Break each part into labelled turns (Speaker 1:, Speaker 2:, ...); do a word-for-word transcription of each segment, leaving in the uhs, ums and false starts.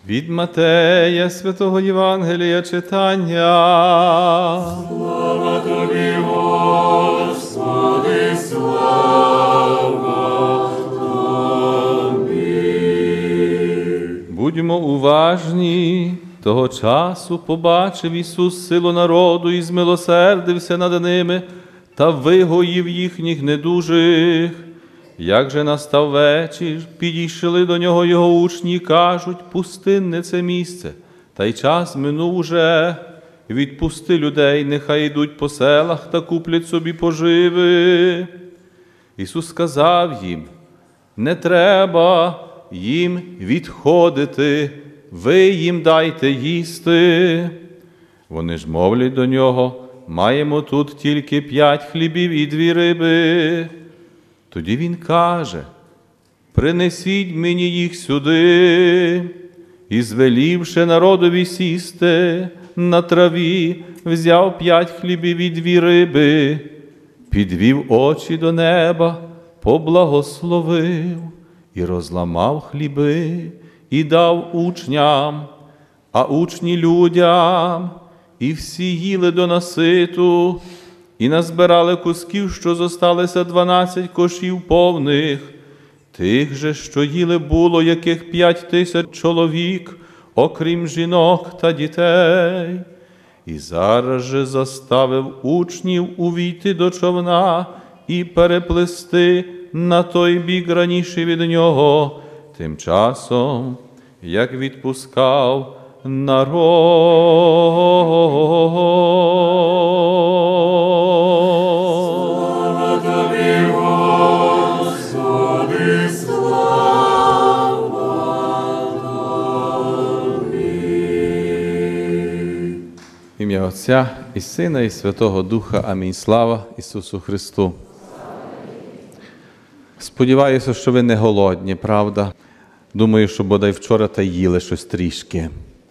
Speaker 1: Від Матея святого Євангелія читання.
Speaker 2: Слава Тобі, Господи, слава Тобі.
Speaker 1: Будьмо уважні. Того часу побачив Ісус силу народу і змилосердився над ними та вигоїв їхніх недужих. Як же настав вечір, підійшли до нього його учні і кажуть: пустинне це місце, та й час минув уже. Відпусти людей, нехай йдуть по селах та куплять собі поживи. Ісус сказав їм: не треба їм відходити, ви їм дайте їсти. Вони ж мовлять до нього: маємо тут тільки п'ять хлібів і дві риби. Тоді він каже: принесіть мені їх сюди. І, звелівши народові сісти на траві, взяв п'ять хлібів і дві риби, підвів очі до неба, поблагословив і розламав хліби, і дав учням, а учні людям, і всі їли до наситу, і назбирали кусків, що зосталися дванадцять кошів повних. Тих же, що їли, було яких п'ять тисяч чоловік, окрім жінок та дітей. І зараз же заставив учнів увійти до човна і переплисти на той бік раніше від нього, тим часом, як відпускав народ.
Speaker 2: Слава Тобі, Господи, слава Тобі.
Speaker 1: В ім'я Отця і Сина, і Святого Духа. Амінь. Слава Ісусу Христу. Сподіваюся, що ви не голодні, правда? Думаю, що бодай вчора та їли щось трішки.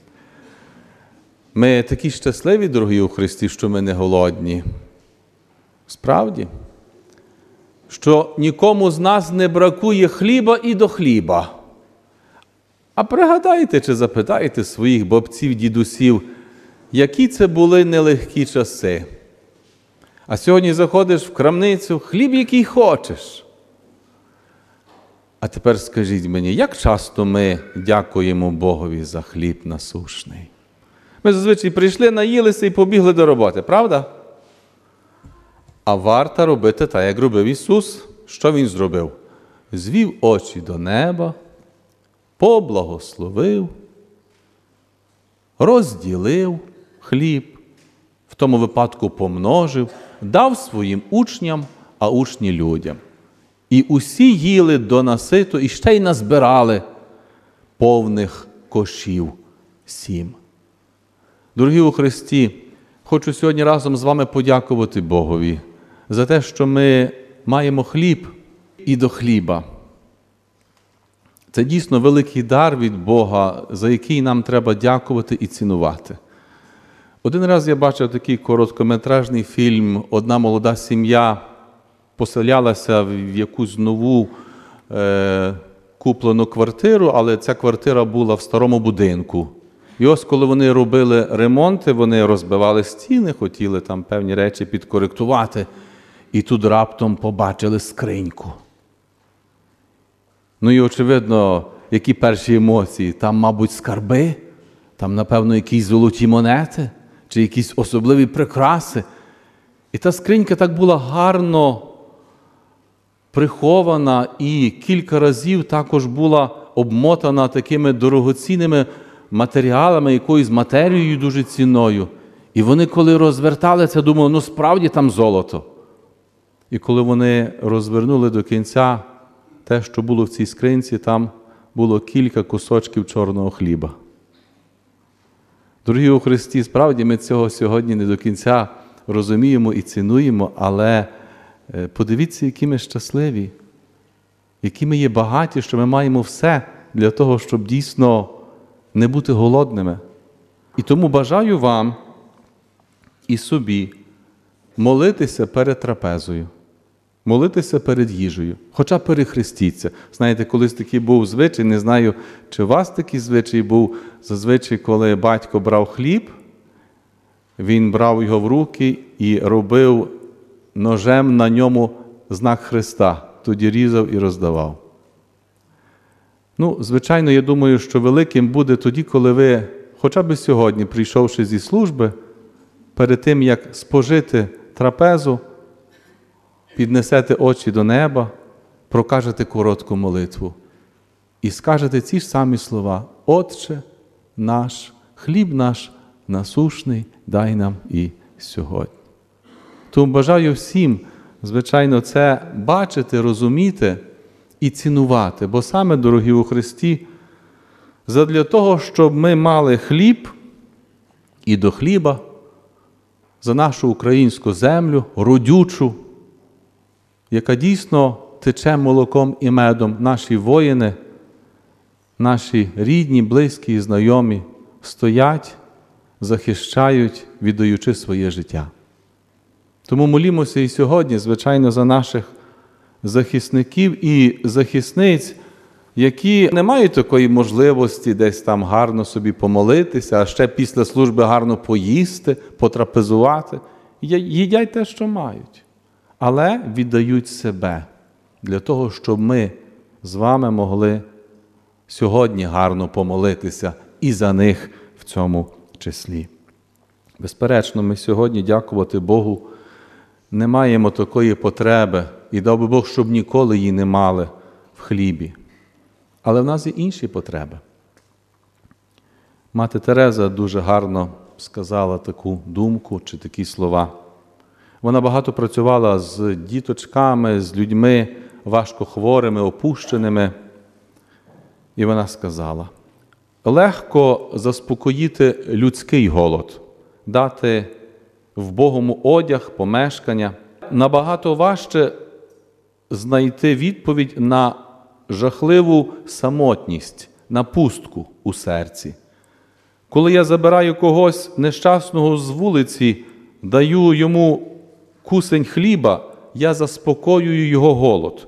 Speaker 1: Ми такі щасливі, дорогі у Христі, що ми не голодні. Справді, що нікому з нас не бракує хліба і до хліба. А пригадайте чи запитайте своїх бабців, дідусів, які це були нелегкі часи. А сьогодні заходиш в крамницю, хліб який хочеш. А тепер скажіть мені, як часто ми дякуємо Богові за хліб насушний? Ми зазвичай прийшли, наїлися і побігли до роботи, правда? А варто робити так, як робив Ісус. Що Він зробив? Звів очі до неба, поблагословив, розділив хліб, в тому випадку помножив, дав своїм учням, а учні людям. І усі їли до наситу, і ще й назбирали повних кошів сім. Дорогі у Христі, хочу сьогодні разом з вами подякувати Богові за те, що ми маємо хліб і до хліба. Це дійсно великий дар від Бога, за який нам треба дякувати і цінувати. Один раз я бачив такий короткометражний фільм «Одна молода сім'я» поселялася в якусь нову е, куплену квартиру, але ця квартира була в старому будинку. І ось коли вони робили ремонти, вони розбивали стіни, хотіли там певні речі підкоректувати, і тут раптом побачили скриньку. Ну і очевидно, які перші емоції? Там, мабуть, скарби, там, напевно, якісь золоті монети, чи якісь особливі прикраси. І та скринька так була гарно прихована і кілька разів також була обмотана такими дорогоцінними матеріалами, якоюсь матерією дуже цінною. І вони, коли розвертали це, думали, ну справді там золото. І коли вони розвернули до кінця те, що було в цій скринці, там було кілька кусочків чорного хліба. Дорогі у Христі, справді ми цього сьогодні не до кінця розуміємо і цінуємо, але подивіться, які ми щасливі, які ми є багаті, що ми маємо все для того, щоб дійсно не бути голодними. І тому бажаю вам і собі молитися перед трапезою. молитися перед їжею, хоча перехрестіться. Знаєте, колись такий був звичай, не знаю, чи у вас такий звичай був, зазвичай, коли батько брав хліб, він брав його в руки і робив ножем на ньому знак Христа, тоді різав і роздавав. Ну, звичайно, я думаю, що великим буде тоді, коли ви, хоча б сьогодні, прийшовши зі служби, перед тим, як спожити трапезу, піднесете очі до неба, прокажете коротку молитву і скажете ці ж самі слова: «Отче наш, хліб наш насушний, дай нам і сьогодні». Тому бажаю всім, звичайно, це бачити, розуміти і цінувати, бо саме, дорогі у Христі, задля того, щоб ми мали хліб і до хліба, за нашу українську землю, родючу, яка дійсно тече молоком і медом, наші воїни, наші рідні, близькі і знайомі стоять, захищають, віддаючи своє життя. Тому молімося і сьогодні, звичайно, за наших захисників і захисниць, які не мають такої можливості десь там гарно собі помолитися, а ще після служби гарно поїсти, потрапезувати. Їдять те, що мають, але віддають себе для того, щоб ми з вами могли сьогодні гарно помолитися і за них в цьому числі. Безперечно, ми сьогодні, дякувати Богу, не маємо такої потреби, і дав би Бог, щоб ніколи її не мали в хлібі. Але в нас є інші потреби. Мати Тереза дуже гарно сказала таку думку чи такі слова. Вона багато працювала з діточками, з людьми важкохворими, опущеними. І вона сказала: легко заспокоїти людський голод, дати вбогому одяг, помешкання. Набагато важче знайти відповідь на жахливу самотність, на пустку у серці. Коли я забираю когось нещасного з вулиці, даю йому кусень хліба, я заспокоюю його голод.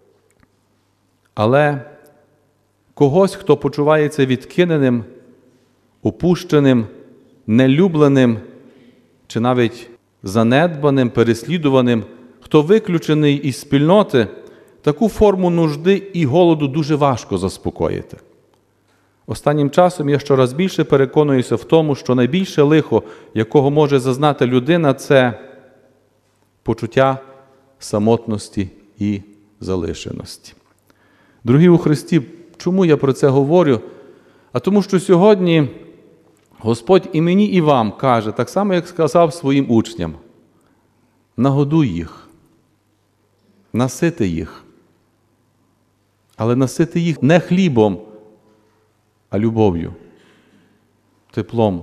Speaker 1: Але когось, хто почувається відкиненим, опущеним, нелюбленим, чи навіть занедбаним, переслідуваним, хто виключений із спільноти, таку форму нужди і голоду дуже важко заспокоїти. Останнім часом я щораз більше переконуюся в тому, що найбільше лихо, якого може зазнати людина, це почуття самотності і залишеності. Дорогі у Христі, чому я про це говорю? А тому, що сьогодні Господь і мені, і вам каже, так само, як сказав своїм учням: нагодуй їх, насити їх. Але насити їх не хлібом, а любов'ю, теплом,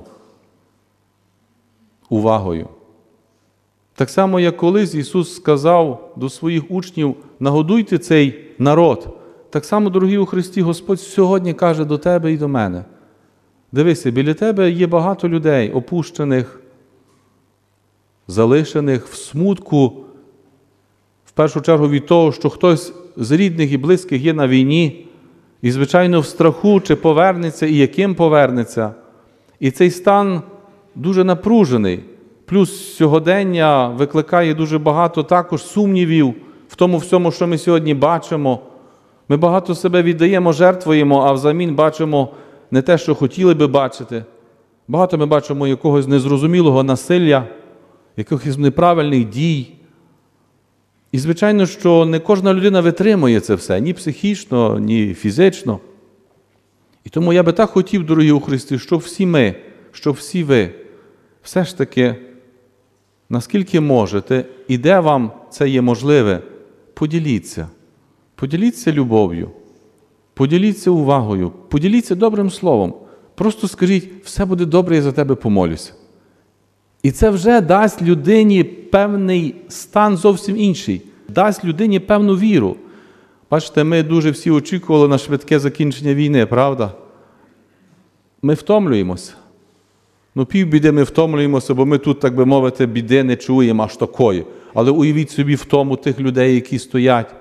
Speaker 1: увагою. Так само, як колись Ісус сказав до своїх учнів: нагодуйте цей народ. Так само, дорогі у Христі, Господь сьогодні каже до тебе і до мене: дивися, біля тебе є багато людей, опущених, залишених в смутку, в першу чергу від того, що хтось з рідних і близьких є на війні, і, звичайно, в страху, чи повернеться, і яким повернеться. І цей стан дуже напружений. Плюс сьогодення викликає дуже багато також сумнівів в тому всьому, що ми сьогодні бачимо. Ми багато себе віддаємо, жертвуємо, а взамін бачимо не те, що хотіли би бачити. Багато ми бачимо якогось незрозумілого насилля, якихось неправильних дій. І, звичайно, що не кожна людина витримує це все, ні психічно, ні фізично. І тому я би так хотів, дорогі у Христі, щоб всі ми, щоб всі ви, все ж таки, наскільки можете, і де вам це є можливе, поділіться. Поділіться любов'ю, поділіться увагою, поділіться добрим словом. Просто скажіть: все буде добре, я за тебе помолюся. І це вже дасть людині певний стан зовсім інший, дасть людині певну віру. Бачите, ми дуже всі очікували на швидке закінчення війни, правда? Ми втомлюємося. Ну, півбіди ми втомлюємося, бо ми тут, так би мовити, біди не чуємо аж такої. Але уявіть собі в тому тих людей, які стоять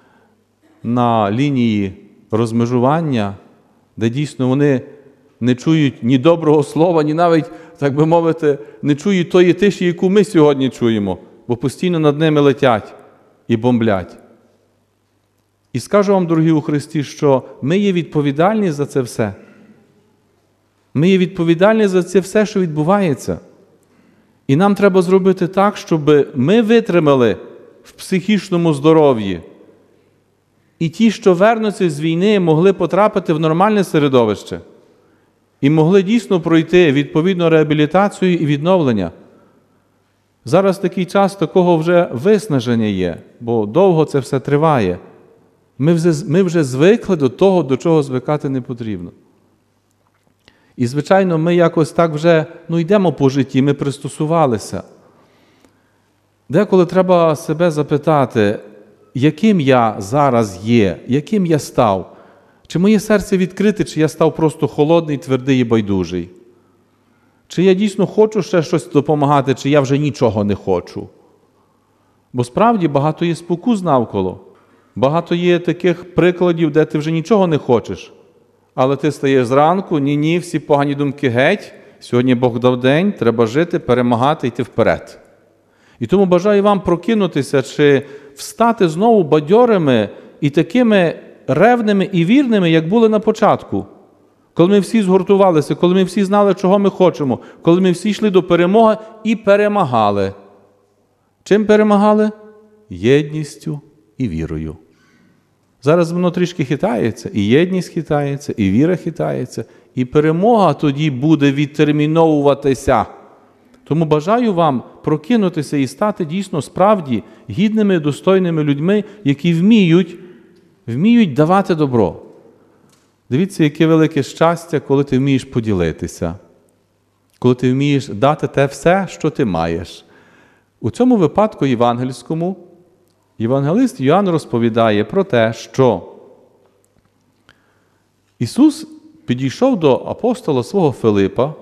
Speaker 1: на лінії розмежування, де дійсно вони не чують ні доброго слова, ні навіть, так би мовити, не чують тої тиші, яку ми сьогодні чуємо, бо постійно над ними летять і бомблять. І скажу вам, дорогі у Христі, що ми є відповідальні за це все. Ми є відповідальні за це все, що відбувається. І нам треба зробити так, щоб ми витримали в психічному здоров'ї. І ті, що вернуться з війни, могли потрапити в нормальне середовище. І могли дійсно пройти відповідну реабілітацію і відновлення. Зараз такий час такого вже виснаження є, бо довго це все триває. Ми вже, ми вже звикли до того, до чого звикати не потрібно. І, звичайно, ми якось так вже ну, йдемо по житті, ми пристосувалися. Деколи треба себе запитати, яким я зараз є, яким я став. Чи моє серце відкрите, чи я став просто холодний, твердий і байдужий? Чи я дійсно хочу ще щось допомагати, чи я вже нічого не хочу? Бо справді багато є спокус навколо. Багато є таких прикладів, де ти вже нічого не хочеш. Але ти стаєш зранку, ні-ні, всі погані думки геть, сьогодні Бог дав день, треба жити, перемагати, йти вперед. І тому бажаю вам прокинутися, чи встати знову бадьорими і такими ревними і вірними, як були на початку. Коли ми всі згуртувалися, коли ми всі знали, чого ми хочемо, коли ми всі йшли до перемоги і перемагали. Чим перемагали? Єдністю і вірою. Зараз воно трішки хитається, і єдність хитається, і віра хитається, і перемога тоді буде відтерміновуватися. Тому бажаю вам прокинутися і стати дійсно справді гідними, достойними людьми, які вміють, вміють давати добро. Дивіться, яке велике щастя, коли ти вмієш поділитися, коли ти вмієш дати те все, що ти маєш. У цьому випадку євангельському євангелист Йоанн розповідає про те, що Ісус підійшов до апостола свого Филипа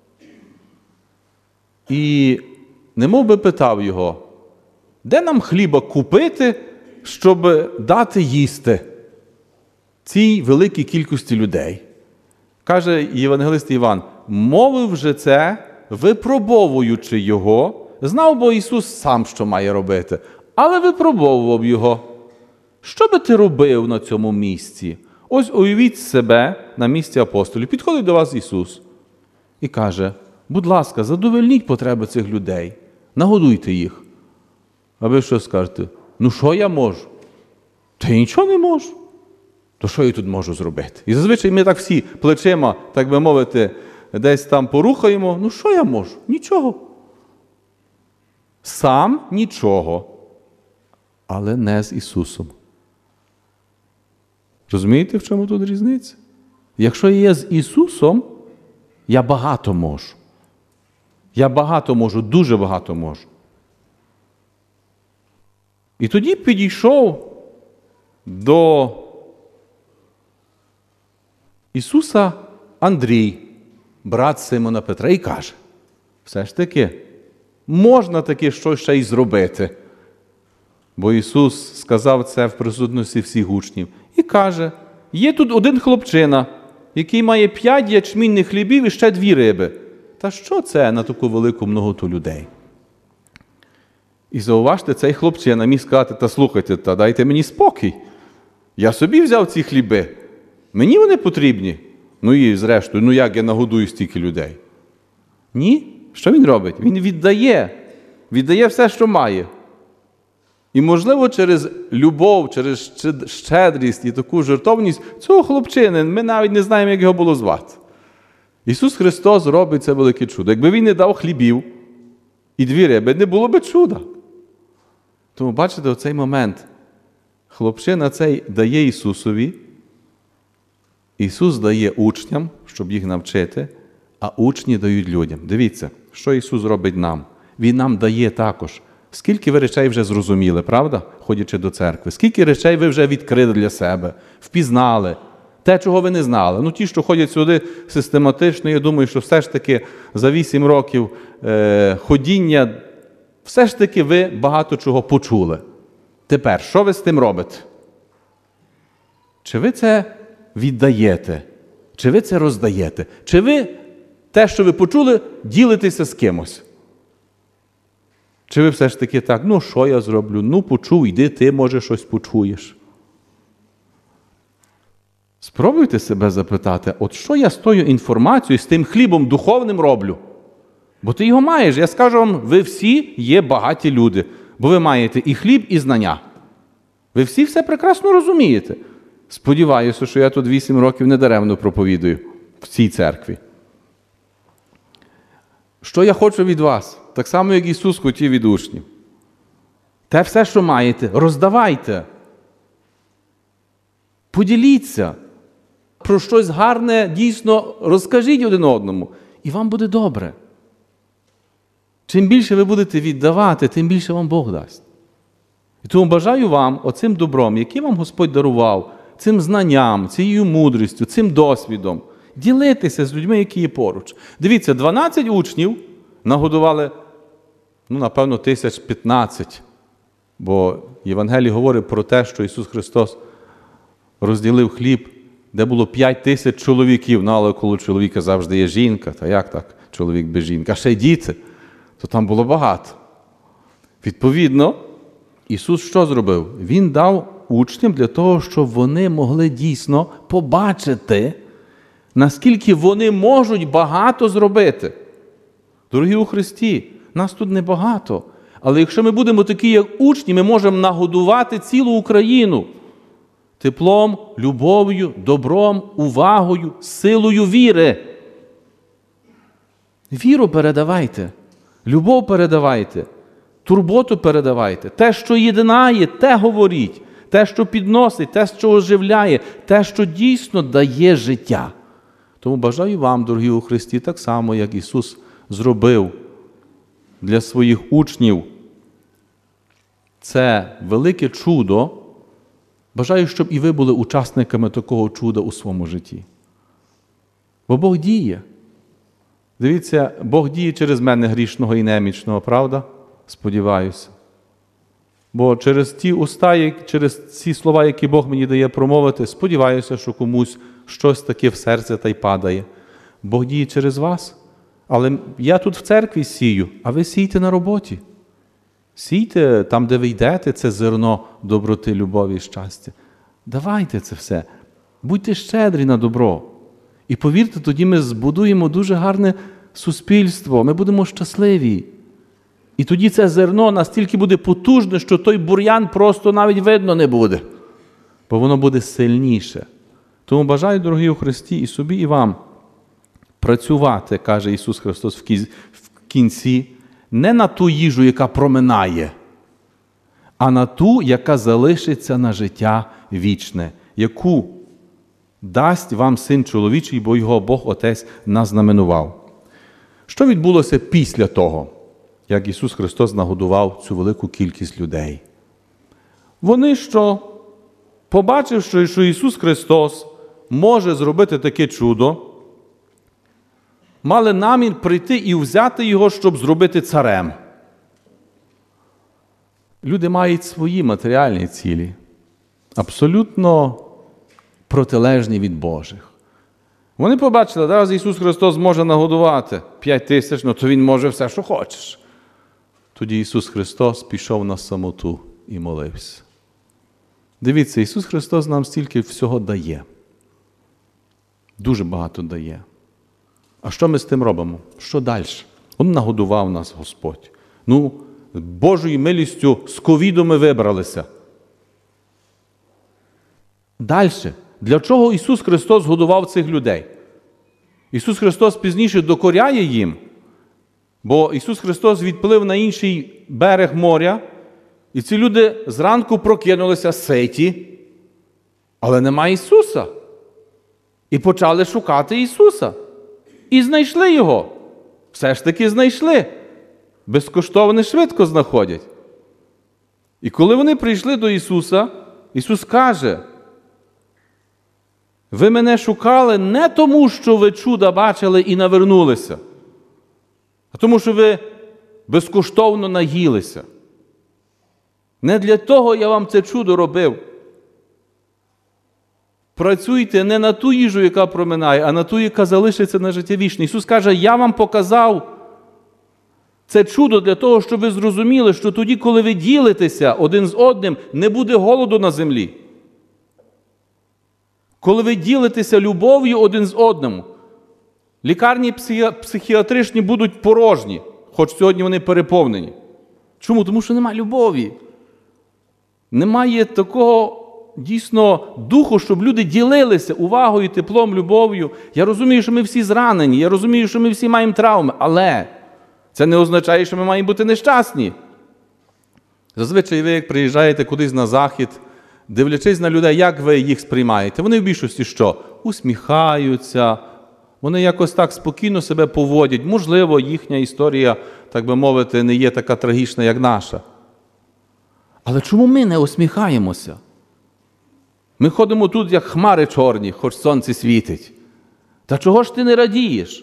Speaker 1: і немов би питав його, де нам хліба купити, щоб дати їсти цій великій кількості людей. Каже євангелист Іван, мовив же це, випробовуючи його, знав бо Ісус сам, що має робити, але випробовував його. Що би ти робив на цьому місці? Ось уявіть себе на місці апостолів. Підходить до вас Ісус і каже, будь ласка, задовольніть потреби цих людей, нагодуйте їх. А ви що скажете? Ну що я можу? Та я нічого не можу. То що я тут можу зробити? І зазвичай ми так всі плечима, так би мовити, десь там порухаємо. Ну що я можу? Нічого. Сам нічого. Але не з Ісусом. Розумієте, в чому тут різниця? Якщо я є з Ісусом, я багато можу. Я багато можу, дуже багато можу. І тоді підійшов до Ісуса Андрій, брат Симона Петра, і каже, все ж таки, можна таки щось ще й зробити. Бо Ісус сказав це в присутності всіх учнів. І каже, є тут один хлопчина, який має п'ять ячмінних хлібів і ще дві риби. Та що це на таку велику многоту людей? І зауважте, цей хлопчина міг сказати, та слухайте, та дайте мені спокій. Я собі взяв ці хліби. Мені вони потрібні. Ну і зрештою, ну як я нагодую стільки людей? Ні. Що він робить? Він віддає. Віддає все, що має. І, можливо, через любов, через щедрість і таку жертовність цього хлопчини, ми навіть не знаємо, як його було звати. Ісус Христос робить це велике чудо. Якби Він не дав хлібів і дві риби, не було би чуда. Тому, бачите, оцей момент. Хлопчина цей дає Ісусові, Ісус дає учням, щоб їх навчити, а учні дають людям. Дивіться, що Ісус робить нам. Він нам дає також. Скільки ви речей вже зрозуміли, правда, ходячи до церкви? Скільки речей ви вже відкрили для себе, впізнали? Те, чого ви не знали. Ну, ті, що ходять сюди систематично, я думаю, що все ж таки за вісім років е, ходіння все ж таки ви багато чого почули. Тепер, що ви з тим робите? Чи ви це віддаєте? Чи ви це роздаєте? Чи ви те, що ви почули, ділитеся з кимось? Чи ви все ж таки так, ну що я зроблю? Ну почув, йди, ти, може, щось почуєш. Спробуйте себе запитати, от що я з тою інформацією, з тим хлібом духовним роблю? Бо ти його маєш. Я скажу вам, ви всі є багаті люди, бо ви маєте і хліб, і знання. Ви всі все прекрасно розумієте. Сподіваюся, що я тут вісім років недаремно проповідую в цій церкві. Що я хочу від вас? Так само, як Ісус хотів від учнів. Те все, що маєте, роздавайте. Поділіться. Про щось гарне, дійсно, розкажіть один одному. І вам буде добре. Чим більше ви будете віддавати, тим більше вам Бог дасть. І тому бажаю вам оцим добром, який вам Господь дарував, цим знанням, цією мудрістю, цим досвідом, ділитися з людьми, які є поруч. Дивіться, дванадцять учнів нагодували, ну, напевно, тисяч п'ятнадцять. Бо Євангелій говорить про те, що Ісус Христос розділив хліб, де було п'ять тисяч чоловіків, ну, але коло чоловіка завжди є жінка, та як так, чоловік без жінки, а ще й діти, то там було багато. Відповідно, Ісус що зробив? Він дав учням для того, щоб вони могли дійсно побачити, наскільки вони можуть багато зробити. Дорогі у Христі, нас тут небагато, але якщо ми будемо такі, як учні, ми можемо нагодувати цілу Україну теплом, любов'ю, добром, увагою, силою віри. Віру передавайте, любов передавайте, турботу передавайте. Те, що єднає, те говоріть. Те, що підносить, те, що оживляє, те, що дійсно дає життя. Тому бажаю вам, дорогі у Христі, так само, як Ісус зробив для своїх учнів це велике чудо. Бажаю, щоб і ви були учасниками такого чуда у своєму житті. Бо Бог діє. Дивіться, Бог діє через мене грішного і немічного, правда? Сподіваюся. Бо через ті уста, через ці слова, які Бог мені дає промовити, сподіваюся, що комусь щось таке в серце та й падає. Бог діє через вас. Але я тут в церкві сію, а ви сійте на роботі. Сійте там, де ви йдете, це зерно доброти, любові і щастя. Давайте це все. Будьте щедрі на добро. І повірте, тоді ми збудуємо дуже гарне суспільство, ми будемо щасливі. І тоді це зерно настільки буде потужне, що той бур'ян просто навіть видно не буде. Бо воно буде сильніше. Тому бажаю, дорогі у Христі, і собі, і вам працювати, каже Ісус Христос в кінці, не на ту їжу, яка проминає, а на ту, яка залишиться на життя вічне, яку дасть вам Син Чоловічий, бо його Бог Отець назнаменував. Що відбулося після того, як Ісус Христос нагодував цю велику кількість людей? Вони що, побачивши, що Ісус Христос може зробити таке чудо, мали намір прийти і взяти Його, щоб зробити царем. Люди мають свої матеріальні цілі, абсолютно протилежні від Божих. Вони побачили, зараз Ісус Христос може нагодувати п'ять тисяч, ну то Він може все, що хочеш. Тоді Ісус Христос пішов на самоту і молився. Дивіться, Ісус Христос нам стільки всього дає. Дуже багато дає. А що ми з тим робимо? Що далі? Он нагодував нас Господь. Ну, Божою милістю з ковіду ми вибралися. Далі. Для чого Ісус Христос годував цих людей? Ісус Христос пізніше докоряє їм, бо Ісус Христос відплив на інший берег моря, і ці люди зранку прокинулися ситі, але нема Ісуса. І почали шукати Ісуса. І знайшли Його. Все ж таки знайшли. Безкоштовно швидко знаходять. І коли вони прийшли до Ісуса, Ісус каже: ви мене шукали не тому, що ви чуда бачили і навернулися, а тому, що ви безкоштовно наїлися. Не для того я вам це чудо робив. Працюйте не на ту їжу, яка проминає, а на ту, яка залишиться на життя вічне. Ісус каже, я вам показав це чудо для того, щоб ви зрозуміли, що тоді, коли ви ділитеся один з одним, не буде голоду на землі. Коли ви ділитеся любов'ю один з одним, лікарні психіатричні будуть порожні, хоч сьогодні вони переповнені. Чому? Тому що немає любові. Немає такого дійсно духу, щоб люди ділилися увагою, теплом, любов'ю. Я розумію, що ми всі зранені, я розумію, що ми всі маємо травми, але це не означає, що ми маємо бути нещасні. Зазвичай ви, як приїжджаєте кудись на захід, дивлячись на людей, як ви їх сприймаєте, вони в більшості що? Усміхаються, вони якось так спокійно себе поводять. Можливо, їхня історія, так би мовити, не є така трагічна, як наша. Але чому ми не усміхаємося? Ми ходимо тут, як хмари чорні, хоч сонце світить. Та чого ж ти не радієш?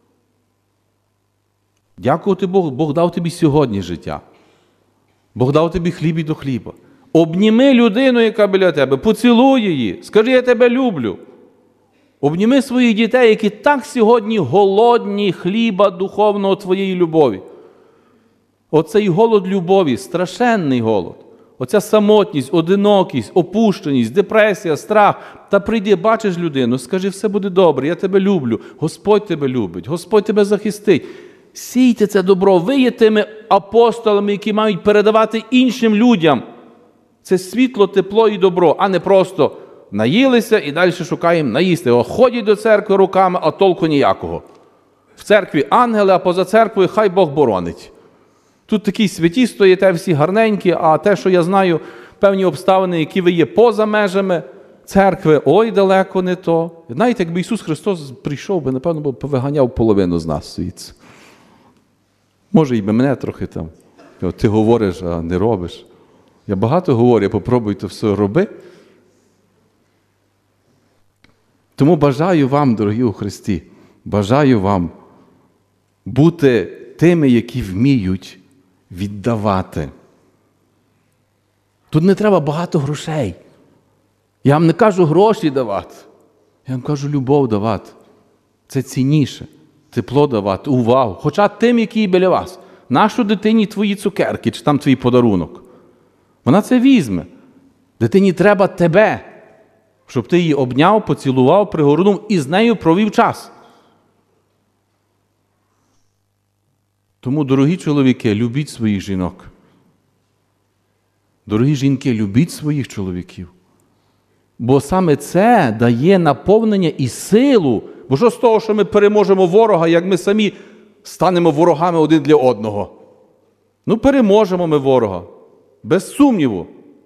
Speaker 1: Дякувати Богу, Бог дав тобі сьогодні життя. Бог дав тобі хліб і до хліба. Обніми людину, яка біля тебе, поцілуй її, скажи, я тебе люблю. Обніми своїх дітей, які так сьогодні голодні хліба духовного твоєї любові. Оцей голод любові, страшенний голод. Оця самотність, одинокість, опущеність, депресія, страх. Та прийди, бачиш людину, скажи, все буде добре, я тебе люблю, Господь тебе любить, Господь тебе захистить. Сійте це добро, ви є тими апостолами, які мають передавати іншим людям. Це світло, тепло і добро, а не просто наїлися і далі шукаємо наїсти. О, ходять до церкви руками, а толку ніякого. В церкві ангели, а поза церквою хай Бог боронить. Тут такі святі стоїте, всі гарненькі, а те, що я знаю, певні обставини, які ви є поза межами церкви, ой, далеко не то. Знаєте, якби Ісус Христос прийшов би, напевно, б повиганяв половину з нас звідси. Може, і би мене трохи там. Ти говориш, а не робиш. Я багато говорю, попробуй то все роби. Тому бажаю вам, дорогі у Христі, бажаю вам бути тими, які вміють віддавати. Тут не треба багато грошей. Я вам не кажу гроші давати. Я вам кажу любов давати. Це цінніше. Тепло давати, увагу. Хоча тим, які біля вас. Нащо дитині твої цукерки, чи там твій подарунок? Вона це візьме. Дитині треба тебе, щоб ти її обняв, поцілував, пригорнув і з нею провів час. Тому, дорогі чоловіки, любіть своїх жінок. Дорогі жінки, любіть своїх чоловіків. Бо саме це дає наповнення і силу. Бо що з того, що ми переможемо ворога, як ми самі станемо ворогами один для одного? Ну, переможемо ми ворога. Без сумніву.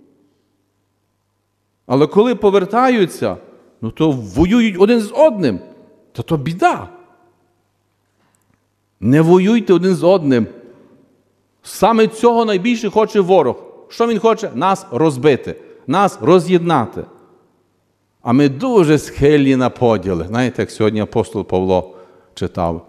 Speaker 1: Але коли повертаються, ну то воюють один з одним. То то біда. Не воюйте один з одним. Саме цього найбільше хоче ворог. Що він хоче? Нас розбити, нас роз'єднати. А ми дуже схильні на поділи. Знаєте, як сьогодні апостол Павло читав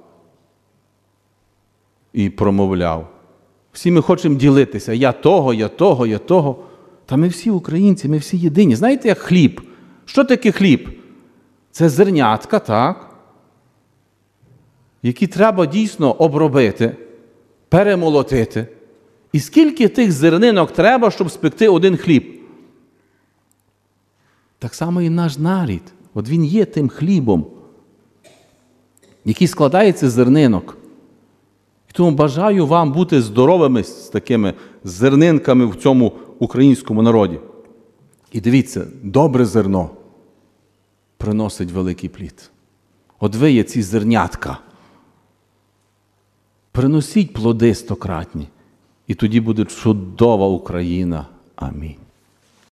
Speaker 1: і промовляв. Всі ми хочемо ділитися. Я того, я того, я того. Та ми всі українці, ми всі єдині. Знаєте, як хліб? Що таке хліб? Це зернятка, так? Які треба дійсно обробити, перемолотити. І скільки тих зернинок треба, щоб спекти один хліб? Так само і наш нарід. От він є тим хлібом, який складається з зернинок. І тому бажаю вам бути здоровими з такими зернинками в цьому українському народі. І дивіться, добре зерно приносить великий плід. От ви є ці зернятка. Приносіть плоди стократні. І тоді буде чудова Україна. Амінь.